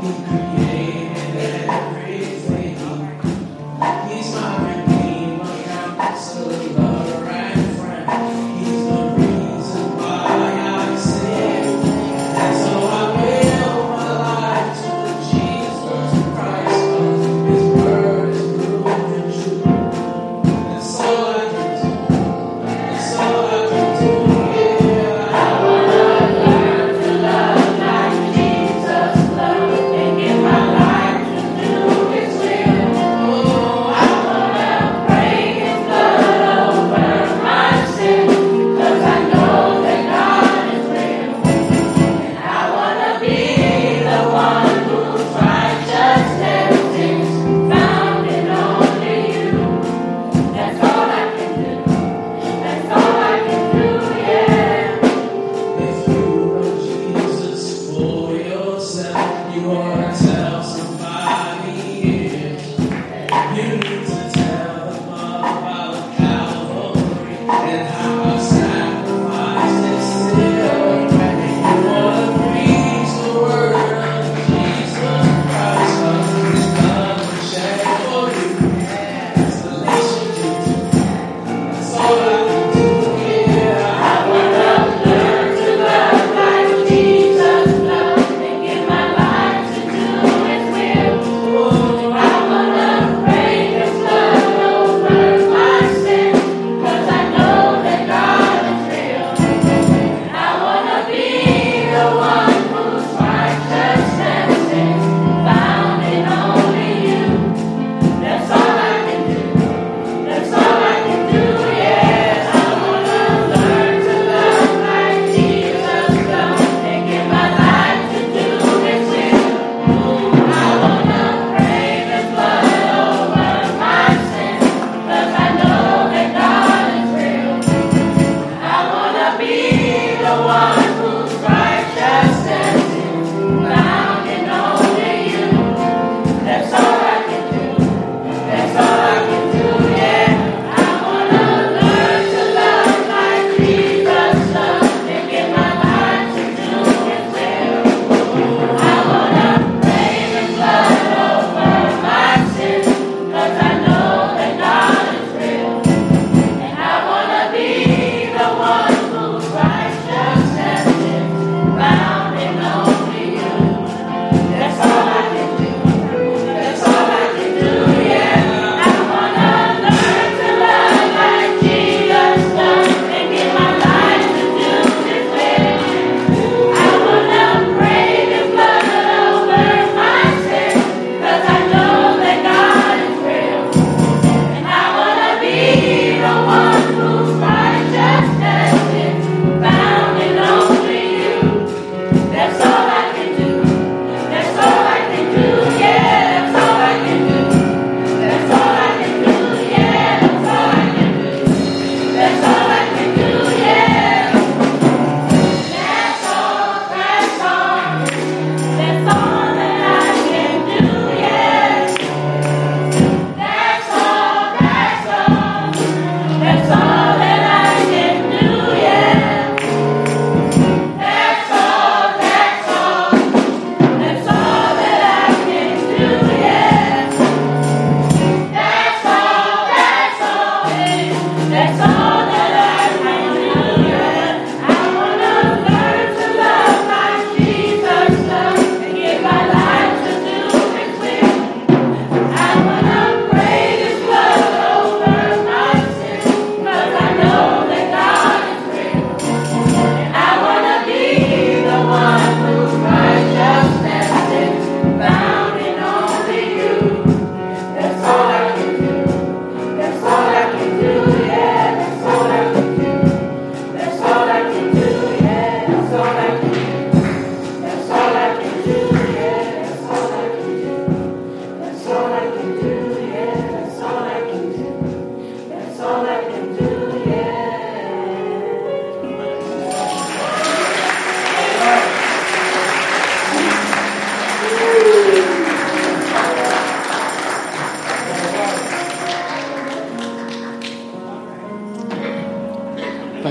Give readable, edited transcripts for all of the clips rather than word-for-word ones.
Thank you, Youth Fellowship Choir.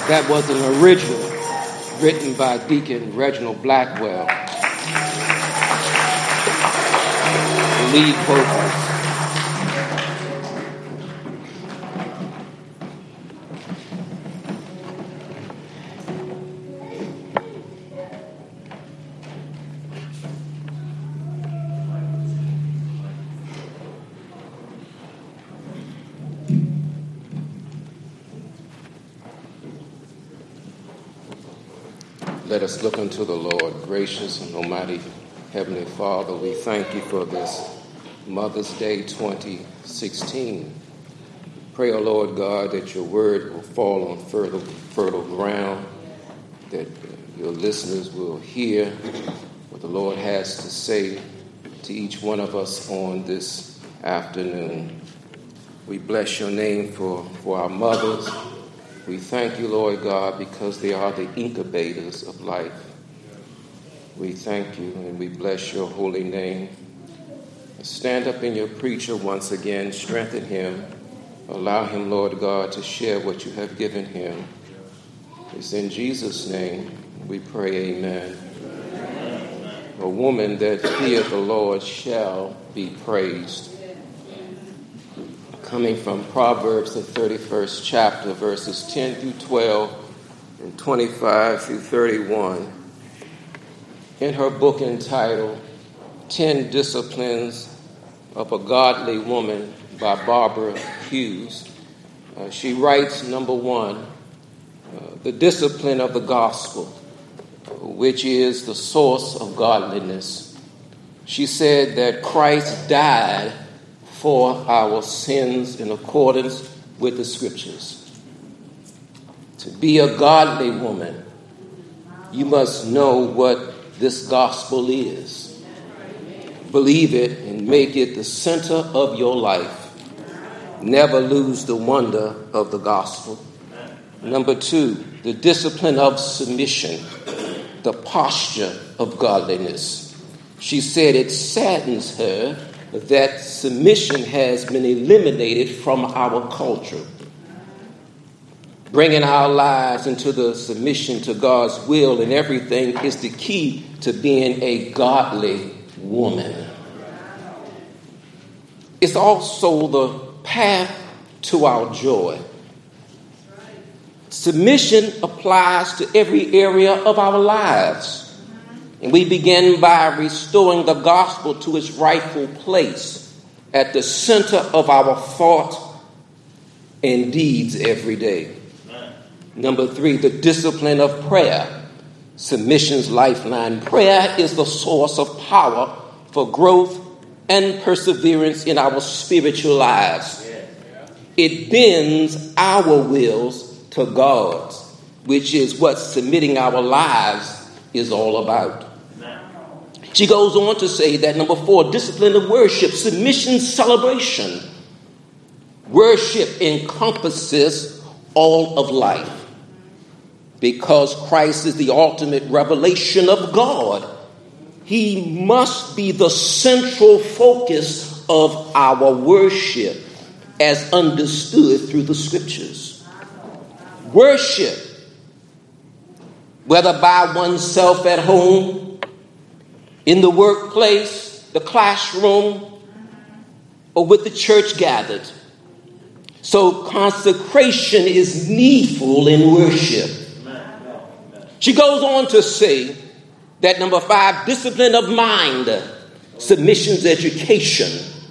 That was an original written by Deacon Reginald Blackwell, the lead vocalist. Let us look unto the Lord. Gracious and almighty Heavenly Father, we thank you for this Mother's Day 2016. Pray, O Lord God, that your word will fall on fertile ground, that your listeners will hear what the Lord has to say to each one of us on this afternoon. We bless your name for our mothers. We thank you, Lord God, because they are the incubators of life. We thank you and we bless your holy name. Stand up in your preacher once again, strengthen him. Allow him, Lord God, to share what you have given him. It's in Jesus' name we pray, amen. A woman that feareth the Lord shall be praised. Coming from Proverbs, the 31st chapter, verses 10 through 12 and 25 through 31. In her book entitled 10 Disciplines of a Godly Woman by Barbara Hughes, she writes, number one, the discipline of the gospel, which is the source of godliness. She said that Christ died for our sins in accordance with the scriptures. To be a godly woman, you must know what this gospel is. Believe it and make it the center of your life. Never lose the wonder of the gospel. Number two, the discipline of submission, the posture of godliness. She said it saddens her that submission has been eliminated from our culture. Bringing our lives into the submission to God's will and everything is the key to being a godly woman. It's also the path to our joy. Submission applies to every area of our lives. And we begin by restoring the gospel to its rightful place at the center of our thought and deeds every day. Number three, the discipline of prayer. Submission's lifeline. Prayer is the source of power for growth and perseverance in our spiritual lives. It bends our wills to God's, which is what submitting our lives is all about. She goes on to say that number four, discipline of worship, submission, celebration. Worship encompasses all of life because Christ is the ultimate revelation of God. He must be the central focus of our worship as understood through the scriptures. Worship, whether by oneself at home, in the workplace, the classroom, or with the church gathered. So consecration is needful in worship. She goes on to say that number five, discipline of mind, submission's education.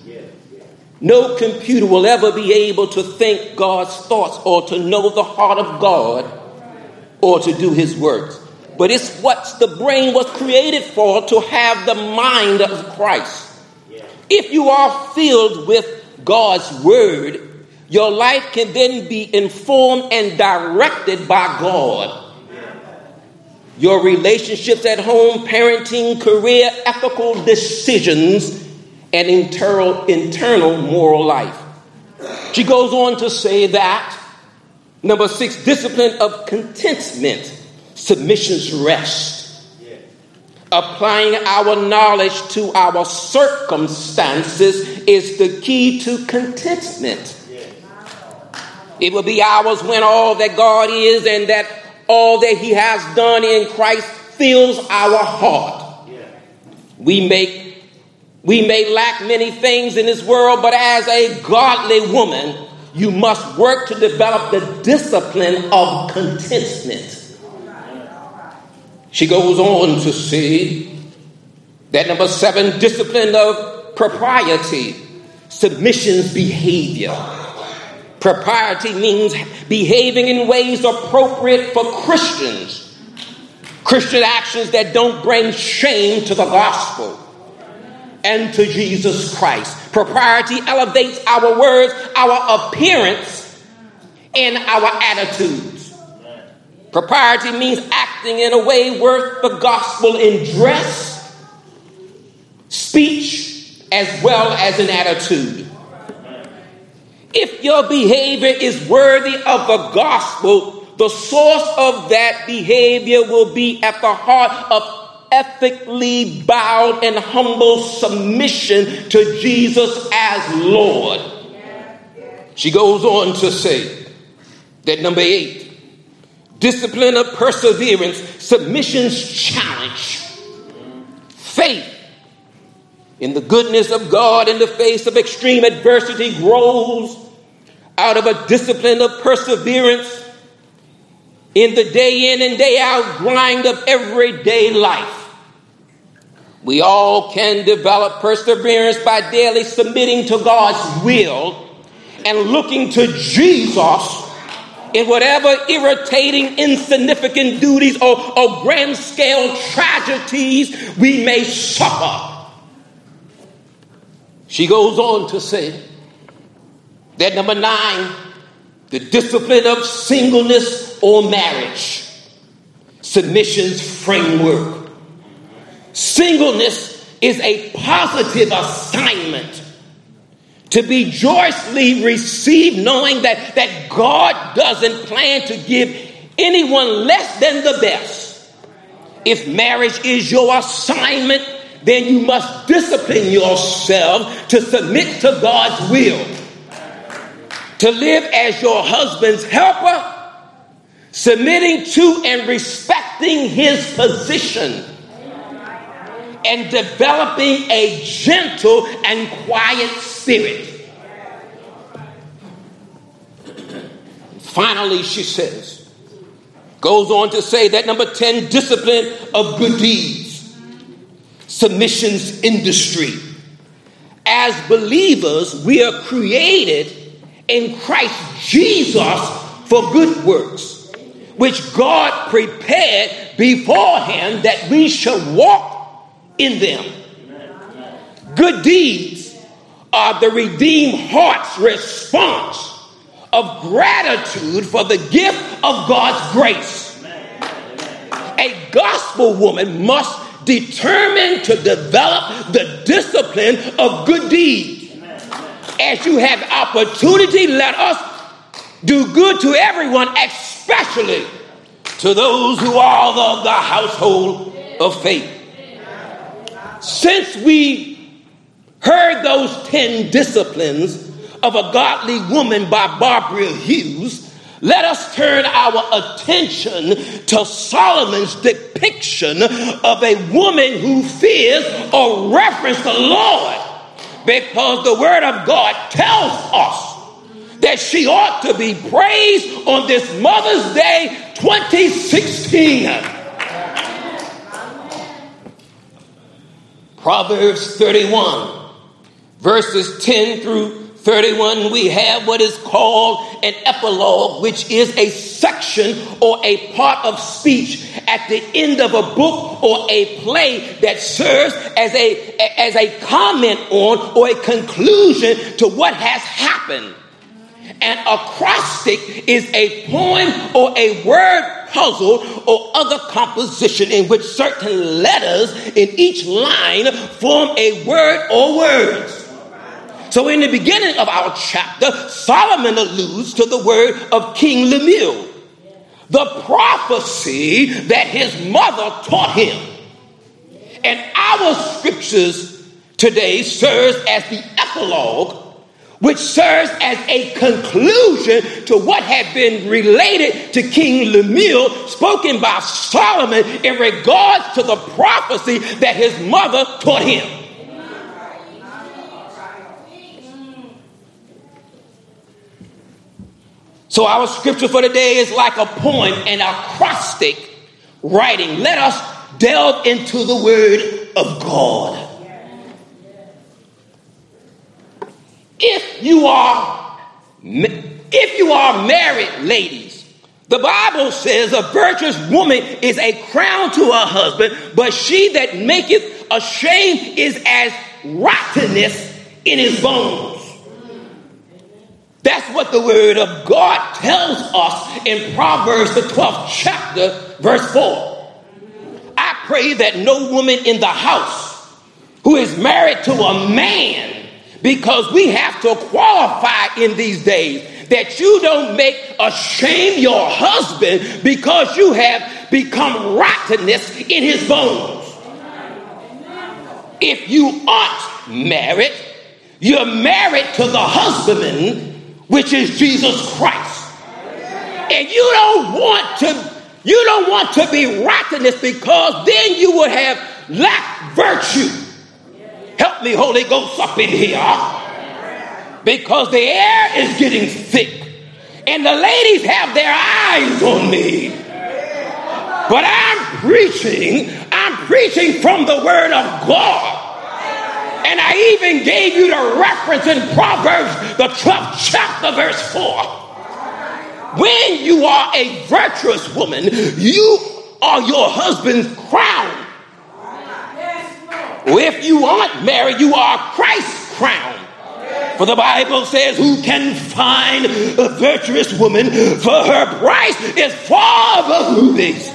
No computer will ever be able to think God's thoughts or to know the heart of God or to do his works. But it's what the brain was created for, to have the mind of Christ. If you are filled with God's word, your life can then be informed and directed by God. Your relationships at home, parenting, career, ethical decisions, and internal moral life. She goes on to say that, number six, discipline of contentment. Submission's rest. Applying our knowledge to our circumstances is the key to contentment. It will be ours when all that God is and that all that he has done in Christ fills our heart. We may lack many things in this world, but as a godly woman, you must work to develop the discipline of contentment. She goes on to say that number 7, discipline of propriety, submission's behavior. Propriety means behaving in ways appropriate for Christians. Christian actions that don't bring shame to the gospel and to Jesus Christ. Propriety elevates our words, our appearance, and our attitudes. Propriety means acting in a way worth the gospel in dress, speech, as well as in attitude. If your behavior is worthy of the gospel, the source of that behavior will be at the heart of ethically bowed and humble submission to Jesus as Lord. She goes on to say that number 8, discipline of perseverance, submission's challenge. Faith in the goodness of God in the face of extreme adversity grows out of a discipline of perseverance in the day in and day out grind of everyday life. We all can develop perseverance by daily submitting to God's will and looking to Jesus in whatever irritating, insignificant duties or grand scale tragedies we may suffer. She goes on to say that number 9, the discipline of singleness or marriage, submission's framework. Singleness is a positive assignment to be joyously received, knowing that God doesn't plan to give anyone less than the best. If marriage is your assignment, then you must discipline yourself to submit to God's will, to live as your husband's helper, submitting to and respecting his position, and developing a gentle and quiet spirit. Finally, she goes on to say that number 10, discipline of good deeds, submission's industry. As believers, we are created in Christ Jesus for good works, which God prepared beforehand that we should walk in them. Good deeds are the redeemed heart's response of gratitude for the gift of God's grace. A gospel woman must determine to develop the discipline of good deeds. As you have opportunity, let us do good to everyone, especially to those who are of the household of faith. Since we heard those 10 disciplines of a godly woman by Barbara Hughes, let us turn our attention to Solomon's depiction of a woman who fears or reverences the Lord, because the word of God tells us that she ought to be praised on this Mother's Day 2016. Proverbs 31, verses 10 through 31, we have what is called an epilogue, which is a section or a part of speech at the end of a book or a play that serves as a comment on or a conclusion to what has happened. An acrostic is a poem or a word puzzle or other composition in which certain letters in each line form a word or words. So in the beginning of our chapter, Solomon alludes to the word of King Lemuel, the prophecy that his mother taught him. And our scriptures today serves as the epilogue, which serves as a conclusion to what had been related to King Lemuel, spoken by Solomon in regards to the prophecy that his mother taught him. So our scripture for today is like a poem, an acrostic writing. Let us delve into the word of God. If you are married, ladies, the Bible says a virtuous woman is a crown to her husband, but she that maketh ashamed is as rottenness in his bones. That's what the word of God tells us in Proverbs, the 12th chapter, verse 4. I pray that no woman in the house who is married to a man, because we have to qualify in these days, that you don't make ashamed your husband because you have become rottenness in his bones. If you aren't married, you're married to the husbandman, which is Jesus Christ. And you don't want to be rottenness, because then you would have lacked virtue. Help me, Holy Ghost, up in here. Because the air is getting thick and the ladies have their eyes on me. But I'm preaching from the word of God. And I even gave you the reference in Proverbs, the 12th chapter, verse 4. When you are a virtuous woman, you are your husband's crown. If you aren't married, you are Christ's crown. For the Bible says, who can find a virtuous woman? For her price is far above rubies.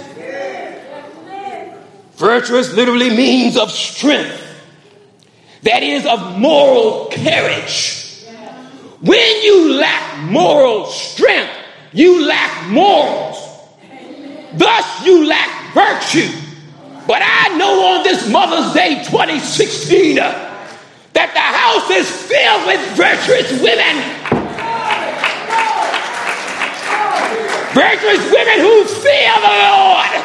Virtuous literally means of strength. That is, of moral courage. When you lack moral strength, you lack morals. Thus, you lack virtue. But I know on this Mother's Day 2016 that the house is filled with virtuous women. Virtuous women who fear the Lord.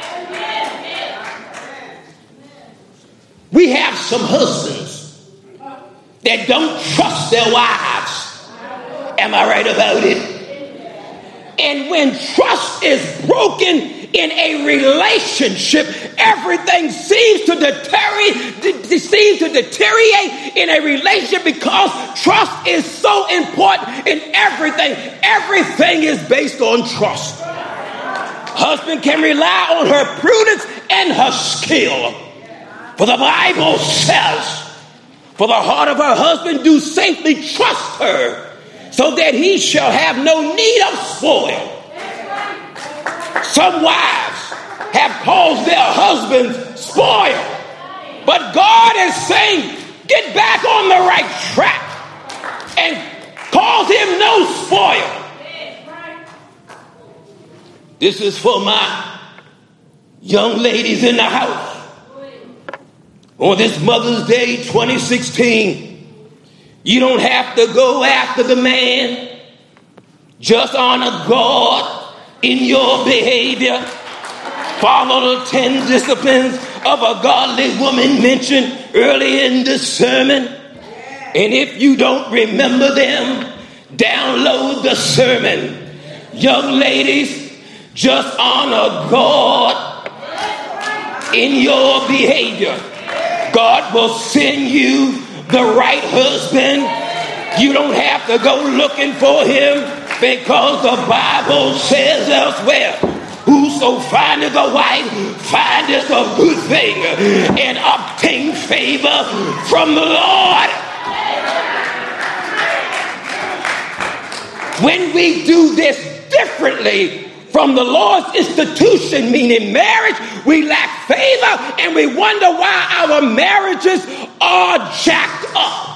We have some husbands that don't trust their wives. Am I right about it? And when trust is broken in a relationship, everything seems to deteriorate in a relationship, because trust is so important in everything. Everything is based on trust. Husband can rely on her prudence and her skill. For the Bible says, for the heart of her husband do safely trust her, so that he shall have no need of spoil. Some wives have caused their husbands spoil. But God is saying, get back on the right track and cause him no spoil. This is for my young ladies in the house. On this Mother's Day 2016, you don't have to go after the man. Just honor God in your behavior. Follow the 10 disciplines of a godly woman mentioned early in the sermon. And if you don't remember them, download the sermon. Young ladies, just honor God in your behavior. God will send you the right husband. You don't have to go looking for him, because the Bible says elsewhere, whoso findeth a wife findeth a good thing and obtain favor from the Lord. When we do this differently from the Lord's institution, meaning marriage, we lack favor and we wonder why our marriages are jacked up.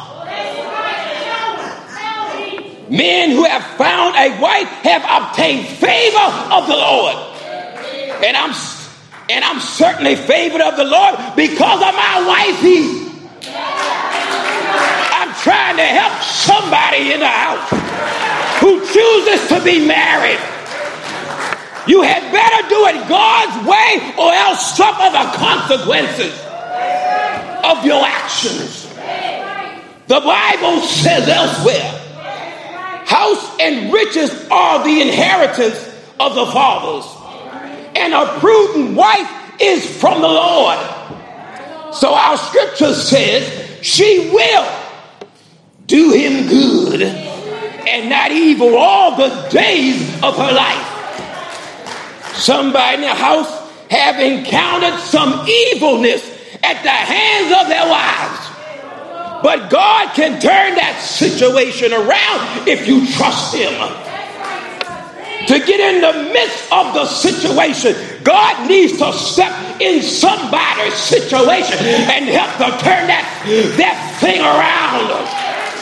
Men who have found a wife have obtained favor of the Lord. And I'm certainly favored of the Lord because of my wifey. I'm trying to help somebody in the house who chooses to be married. You had better do it God's way or else suffer the consequences of your actions. The Bible says elsewhere, house and riches are the inheritance of the fathers, and a prudent wife is from the Lord. So our scripture says she will do him good and not evil all the days of her life. Somebody in the house have encountered some evilness at the hands of their wives. But God can turn that situation around if you trust him. To get in the midst of the situation, God needs to step in somebody's situation and help to turn that thing around.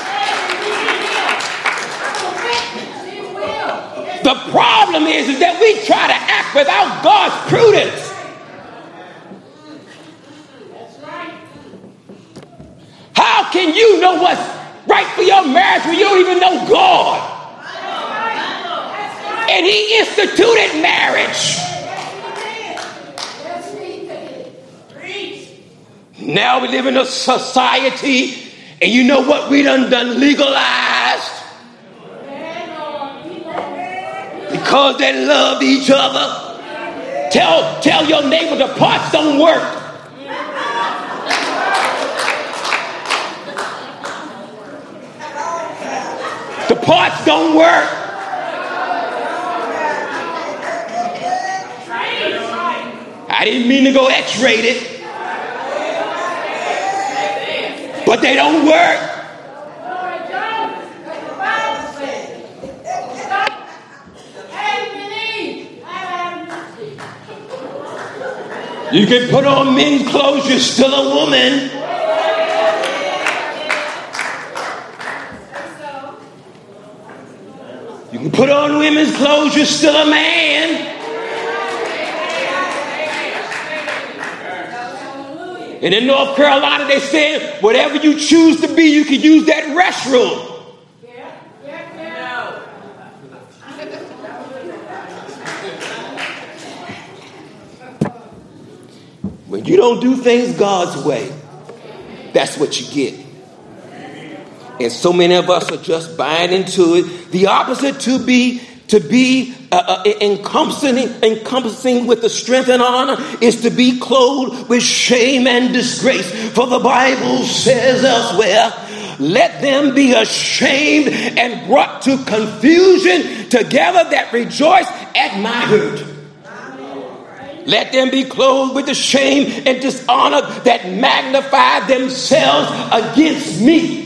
The problem is that we try to act without God's prudence. How can you know what's right for your marriage when you don't even know God? And he instituted marriage. Now we live in a society, and you know what we done legalized? Because they love each other. Tell your neighbor the parts don't work. The parts don't work. I didn't mean to go X-rated, but they don't work. You can put on men's clothes, you're still a woman. You can put on women's clothes, you're still a man. And in North Carolina, they said, whatever you choose to be, you can use that restroom. When you don't do things God's way, that's what you get. And so many of us are just buying into it. The opposite to be encompassing with the strength and honor is to be clothed with shame and disgrace. For the Bible says elsewhere, let them be ashamed and brought to confusion together that rejoice at my hurt. Let them be clothed with the shame and dishonor that magnify themselves against me.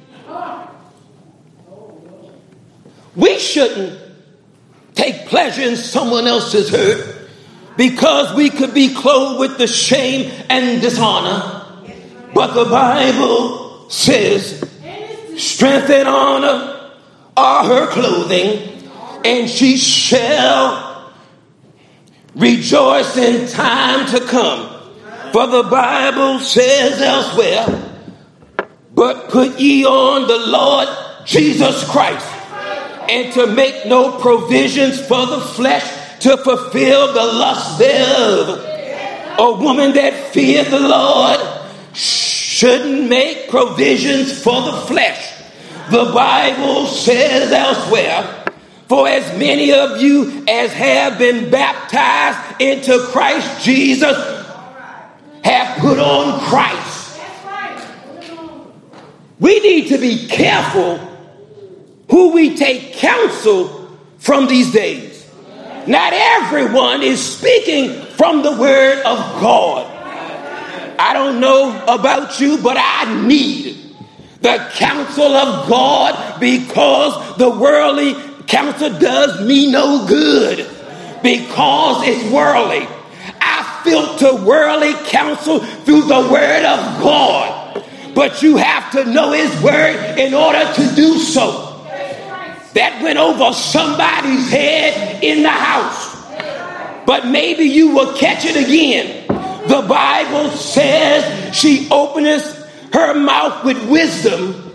We shouldn't take pleasure in someone else's hurt because we could be clothed with the shame and dishonor. But the Bible says strength and honor are her clothing, and she shall rejoice in time to come. For the Bible says elsewhere, but put ye on the Lord Jesus Christ, and to make no provisions for the flesh to fulfill the lust thereof. A woman that feareth the Lord shouldn't make provisions for the flesh. The Bible says elsewhere, for as many of you as have been baptized into Christ Jesus have put on Christ. We need to be careful who we take counsel from these days. Not everyone is speaking from the word of God. I don't know about you, but I need the counsel of God because the worldly counsel does me no good because it's worldly. I filter worldly counsel through the word of God, but you have to know his word in order to do so. That went over somebody's head in the house, but maybe you will catch it again. The Bible says she openeth her mouth with wisdom,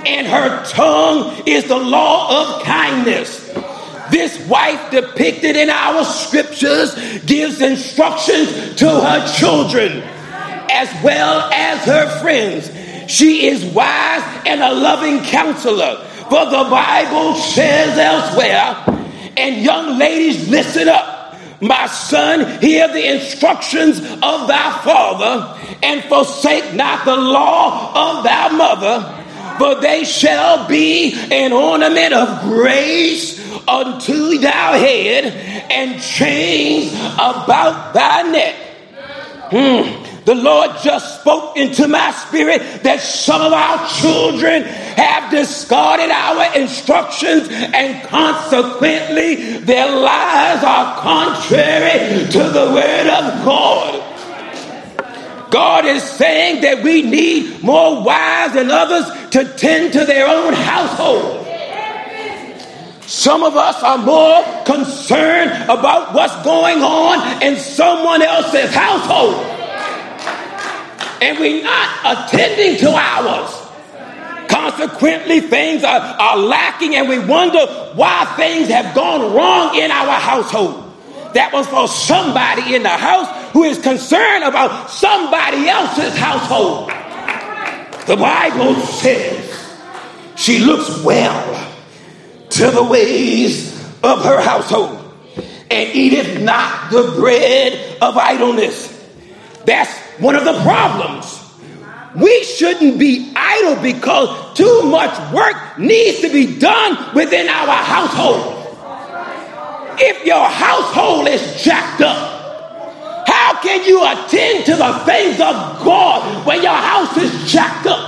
and her tongue is the law of kindness. This wife depicted in our scriptures gives instructions to her children as well as her friends. She is wise and a loving counselor. For the Bible says elsewhere, and young ladies, listen up. My son, hear the instructions of thy father, and forsake not the law of thy mother, for they shall be an ornament of grace unto thy head, and chains about thy neck. The Lord just spoke into my spirit that some of our children have discarded our instructions, and consequently their lives are contrary to the word of God. God is saying that we need more wives than others to tend to their own household. Some of us are more concerned about what's going on in someone else's household, and we're not attending to ours. Consequently, things are lacking, and we wonder why things have gone wrong in our household. That was for somebody in the house who is concerned about somebody else's household. The Bible says she looks well to the ways of her household, and eateth not the bread of idleness. That's one of the problems. We shouldn't be idle because too much work needs to be done within our household. If your household is jacked up, how can you attend to the things of God when your house is jacked up?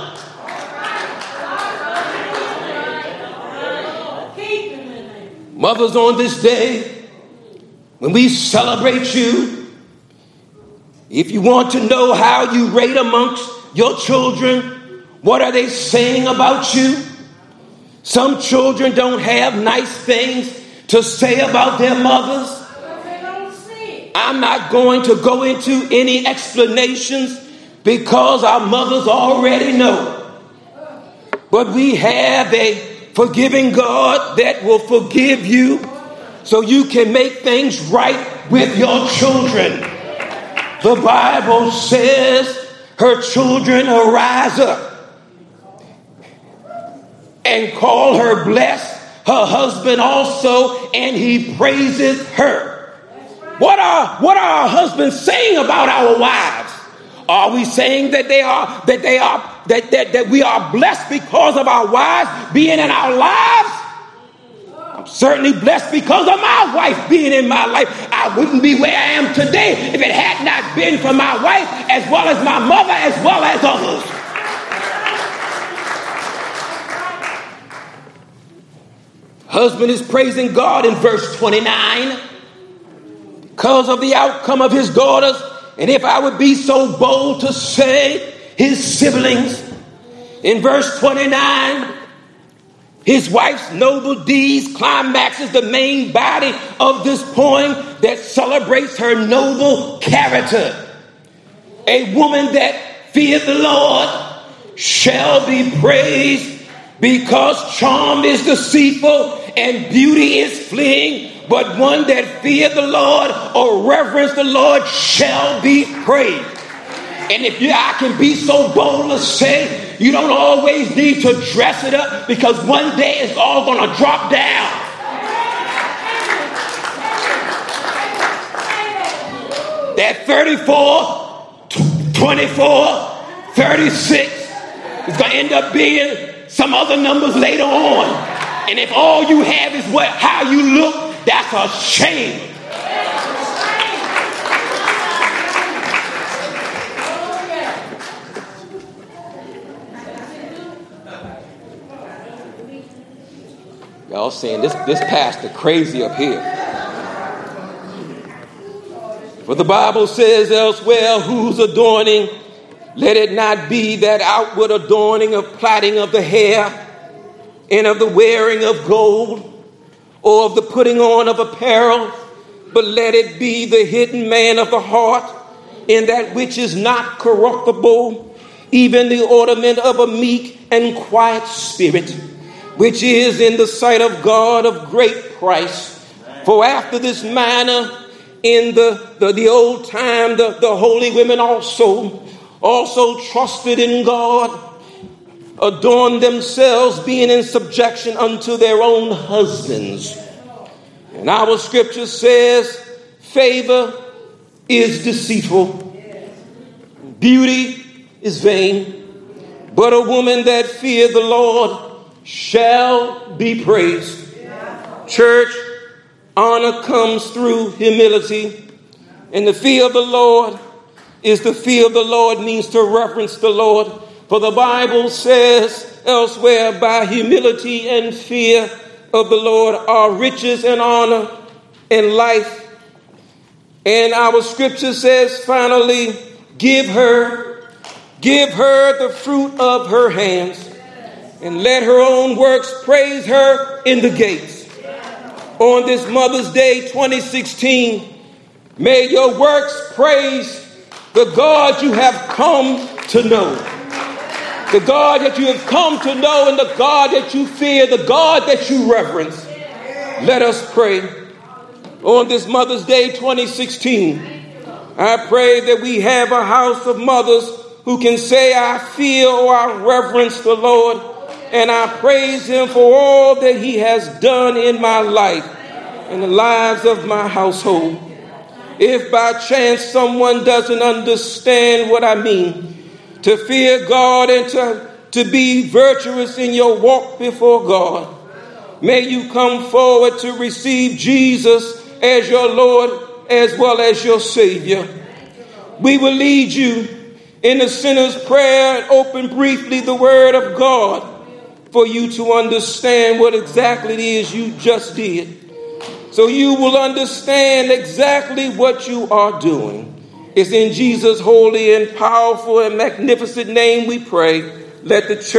Mothers, on this day, when we celebrate you, if you want to know how you rate amongst your children, what are they saying about you? Some children don't have nice things to say about their mothers. I'm not going to go into any explanations because our mothers already know. But we have a forgiving God that will forgive you so you can make things right with your children. The Bible says her children arise up and call her blessed, her husband also, and he praises her. What are our husbands saying about our wives? Are we saying that we are blessed because of our wives being in our lives? I'm certainly blessed because of my wife being in my life. I wouldn't be where I am today if it had not been for my wife, as well as my mother, as well as others. Husband is praising God in verse 29 because of the outcome of his daughters. And if I would be so bold to say his siblings, in verse 29, his wife's noble deeds climaxes the main body of this poem that celebrates her noble character. A woman that feared the Lord shall be praised, because charm is deceitful and beauty is fleeting, but one that feared the Lord or reverence the Lord shall be praised. And I can be so bold to say, you don't always need to dress it up, because one day it's all going to drop down. That 34, 24, 36 is going to end up being some other numbers later on. And if all you have is how you look, that's a shame. Y'all saying this pastor crazy up here. For the Bible says elsewhere, whose adorning, let it not be that outward adorning of plaiting of the hair, and of the wearing of gold, or of the putting on of apparel, but let it be the hidden man of the heart, in that which is not corruptible, even the ornament of a meek and quiet spirit, which is in the sight of God of great price. For after this manner in the old time, the holy women also trusted in God, adorned themselves, being in subjection unto their own husbands. And our scripture says, favor is deceitful, beauty is vain, but a woman that feareth the Lord shall be praised. Church, honor comes through humility, and the fear of the Lord means to reverence the Lord. For the Bible says elsewhere, by humility and fear of the Lord are riches and honor and life. And our scripture says, finally, give her the fruit of her hands, and let her own works praise her in the gates. On this Mother's Day 2016, may your works praise the God you have come to know. The God that you have come to know, and the God that you fear, the God that you reverence. Let us pray. On this Mother's Day 2016, I pray that we have a house of mothers who can say, I fear or I reverence the Lord, and I praise him for all that he has done in my life and the lives of my household. If by chance someone doesn't understand what I mean, to fear God and to be virtuous in your walk before God, may you come forward to receive Jesus as your Lord as well as your Savior. We will lead you in the sinner's prayer and open briefly the Word of God for you to understand what exactly it is you just did. So you will understand exactly what you are doing. It's in Jesus' holy and powerful and magnificent name we pray. Let the church